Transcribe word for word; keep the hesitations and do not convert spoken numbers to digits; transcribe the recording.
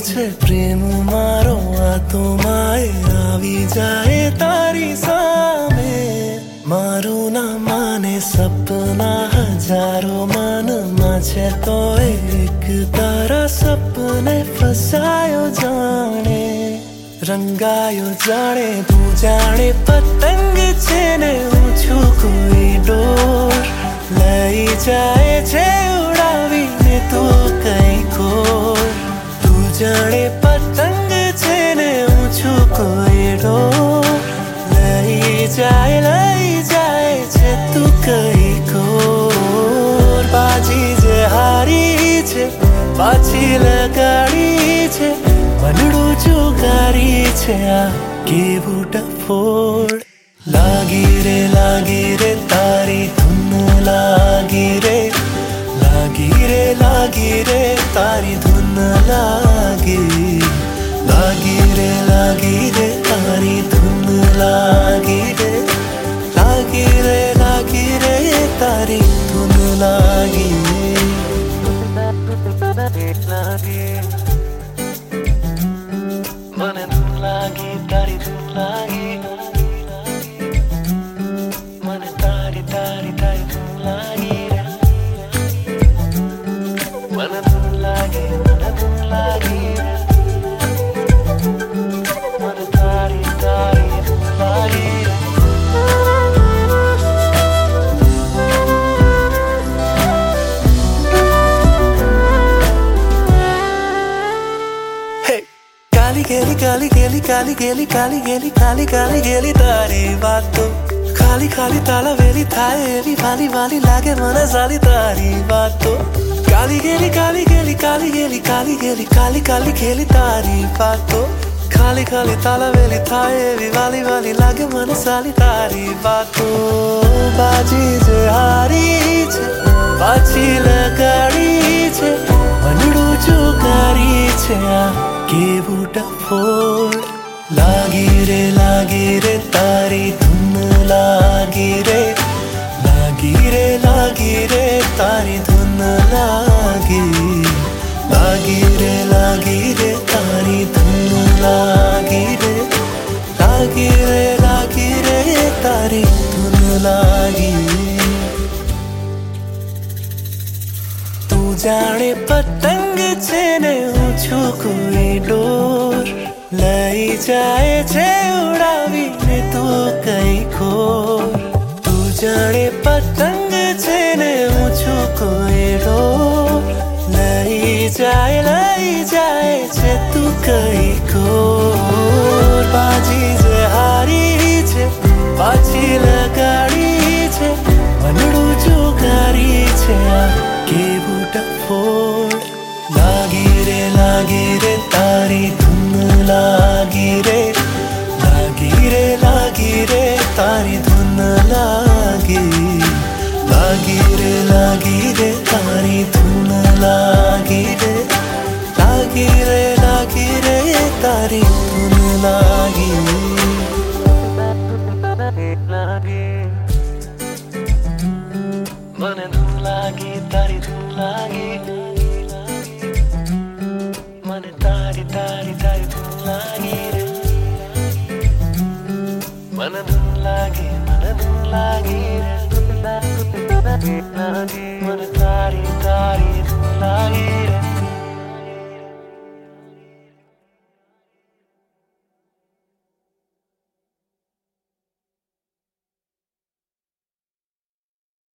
છે પ્રેમ મારો આત્માએ આવી જાય તારી સામે મારું ના માને સપના હજારો મનમાં છે તો એક તારા સપને ફસાયો જાણે રંગાયો જાણે તું જાણે પતંગ છે ને હું છું કોઈ ડોર લઈ જાય છે ઉડાવીને તું કઈ ખોર તું જાણે પતંગ છે ને હું છું કોઈ ડોર લઈ જાય લઈ જાય છે તું કઈ ખોર બાજી જે હારી છે પાછી લગાડી છે મનડું જુગારી છે આ કેવું ડફોડ લાગી રે લાગી રે તારી ધૂન લાગી રે લાગી રે લાગી રે તારી ધૂન લાગી લાગી રે લાગી રે તારી ધૂન લાગી રે લાગી રે લાગી રે તારી ધૂન લાગી મને ધૂન લાગી તારી ધૂન લાગી મને તારી તારી તારી ધૂન લાગી મને ધૂન લાગી મને ધૂન લાગી મને તારી તારી ધૂન લાગી काली गेली काली गेली काली गेली काली गेली काली काली गेली तारी वातो खाली खाली ताला वेली थाय एवी वाली वाली लागे मन साली तारी वातो काली गेली काली गेली काली गेली काली गेली काली काली गेली तारी वातो खाली खाली ताला वेली थाय एवी वाली वाली लागे मन साली तारी वातो बाजी जे हारी छे पाछी लगाड़ी छे मनडू जुगारी छे आ केवू डफोड लागी रे लागी रे तारी धून लागी रे लागी रे लागी रे तारी धून लागी लागी रे लागी रे तारी धून लागी रे लागी रे लागी रे तारी धून लागी तू जाने पतंग छे ने हूँ छू कोई डोर लई जाए छे उड़ावीने तू कई खोर तू जाने पतंग छे ने हूँ छू कोई डोर लई जाए लई जाए छे तू कई खोर बाजी जे हारी छे पाछी लगाड़ी छे मनडू जुगारी छे आ केवू डफोड लागी रे लागी रे तारी धून लागी रे लागी रे लागी रे तारी धून लागी लागी रे लागी रे तारी धून लागी रे लागी रे लागी रे तारी धून लागी મને ધૂન લાગી તારી ધૂન લાગી મને તારી તારી તારી ધૂન લાગી રે મને ધૂન લાગી મને ધૂન લાગી રે મને તારી તારી ધૂન લાગી રે